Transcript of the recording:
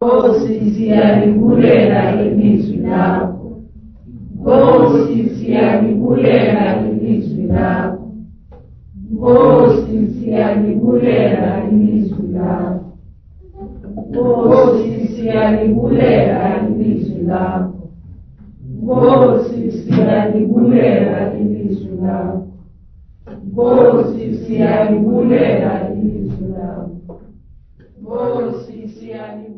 Nkosi siyalibulela ilizwi lakho. Nkosi siyalibulela ilizwi lakho. Nkosi siyalibulela ilizwi lakho. Nkosi siyalibulela ilizwi lakho. Nkosi siyalibulela ilizwi lakho. Nkosi siyalibulela ilizwi lakho. Nkosi siyalibulela